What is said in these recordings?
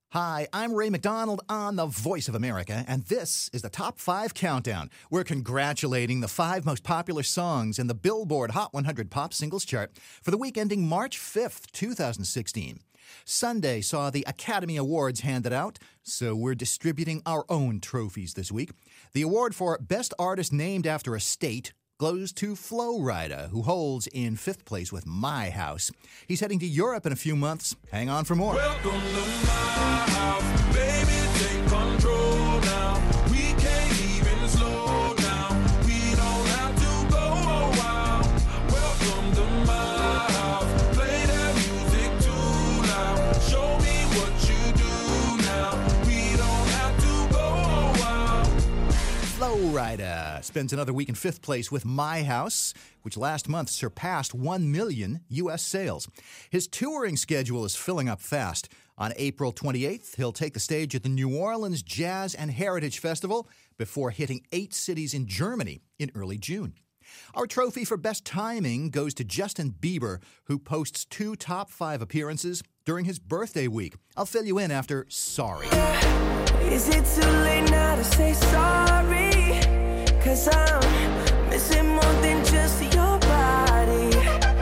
Hi, I'm Ray McDonald on The Voice of America, and this is the Top 5 Countdown. We're congratulating the 5 most popular songs in the Billboard Hot 100 Pop Singles Chart for the week ending March 5th, 2016. Sunday saw the Academy Awards handed out, so we're distributing our own trophies this week. The award for Best Artist Named After a State goes to Flo Rida, who holds in 5th place with My House. He's heading to Europe in a few months. Hang on for more. Welcome to my house, baby, take control now. We can't even slow down. We don't have to go a while. Welcome to my house, play that music too loud. Show me what you do now. We don't have to go a while. Flo Rida spends another week in 5th place with My House, which last month surpassed 1 million U.S. sales. His touring schedule is filling up fast. On April 28th, he'll take the stage at the New Orleans Jazz and Heritage Festival before hitting 8 cities in Germany in early June. Our trophy for best timing goes to Justin Bieber, who posts 2 top 5 appearances during his birthday week. I'll fill you in after Sorry. Is it too late now to say sorry? 'Cause I'm missing more than just your body.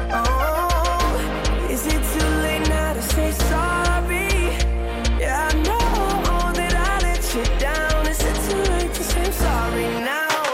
Oh, is it too late now to say sorry? Yeah, I know that I let you down. Is it too late to say sorry now?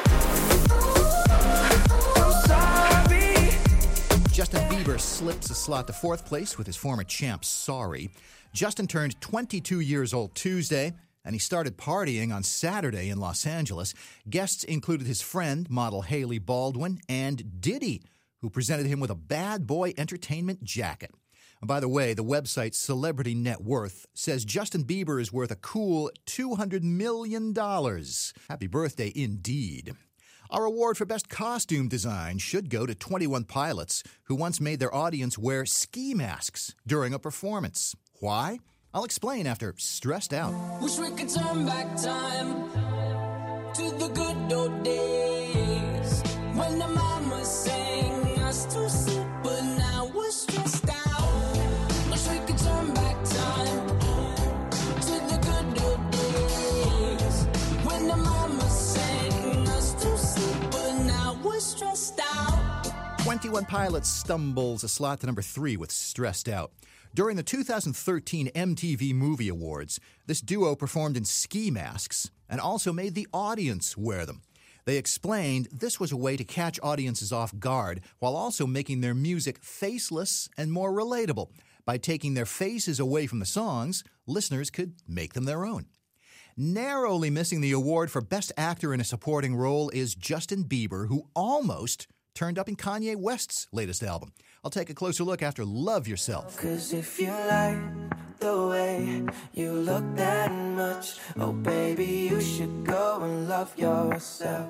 I'm sorry. Justin Bieber slips a slot to 4th place with his former champ, Sorry. Justin turned 22 years old Tuesday, and he started partying on Saturday in Los Angeles. Guests included his friend, model Hailey Baldwin, and Diddy, who presented him with a Bad Boy Entertainment jacket. And by the way, the website Celebrity Net Worth says Justin Bieber is worth a cool $200 million. Happy birthday indeed. Our award for Best Costume Design should go to 21 Pilots, who once made their audience wear ski masks during a performance. Why? I'll explain after Stressed Out. Wish we could turn back time to the good old days when the mama sang us to sleep, but now we're stressed out. Wish we could turn back time to the good old days when the mama sang us to sleep, but now we're stressed out. 21 Pilots stumbles a slot to number 3 with Stressed Out. During the 2013 MTV Movie Awards, this duo performed in ski masks and also made the audience wear them. They explained this was a way to catch audiences off guard while also making their music faceless and more relatable. By taking their faces away from the songs, listeners could make them their own. Narrowly missing the award for Best Actor in a Supporting Role is Justin Bieber, who almost turned up in Kanye West's latest album. I'll take a closer look after Love Yourself. 'Cause if you like the way you look that much, oh baby, you should go and love yourself.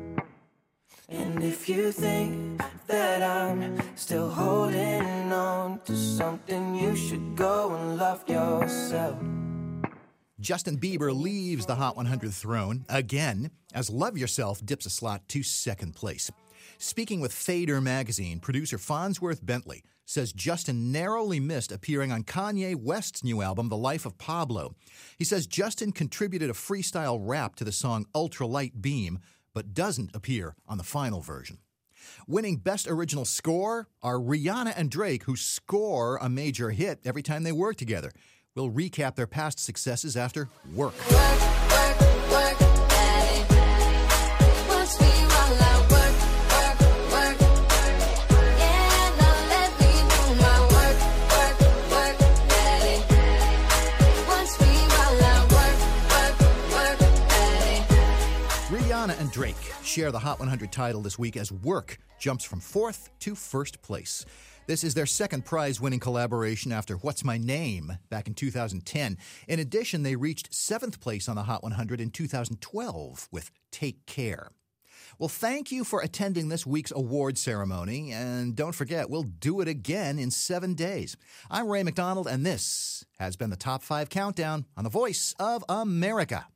And if you think that I'm still holding on to something, you should go and love yourself. Justin Bieber leaves the Hot 100 throne again as Love Yourself dips a slot to 2nd place. Speaking with Fader magazine, producer Farnsworth Bentley says Justin narrowly missed appearing on Kanye West's new album, The Life of Pablo. He says Justin contributed a freestyle rap to the song Ultralight Beam, but doesn't appear on the final version. Winning Best Original Score are Rihanna and Drake, who score a major hit every time they work together. We'll recap their past successes after Work. Work, daddy. Watch me while I work. Yeah, now let me do my work, daddy. Watch me while I work, daddy. Rihanna and Drake share the Hot 100 title this week as Work jumps from 4th to 1st place. This is their 2nd prize-winning collaboration after What's My Name back in 2010. In addition, they reached 7th place on the Hot 100 in 2012 with Take Care. Well, thank you for attending this week's award ceremony, and don't forget, we'll do it again in 7 days. I'm Ray McDonald, and this has been the Top 5 Countdown on The Voice of America.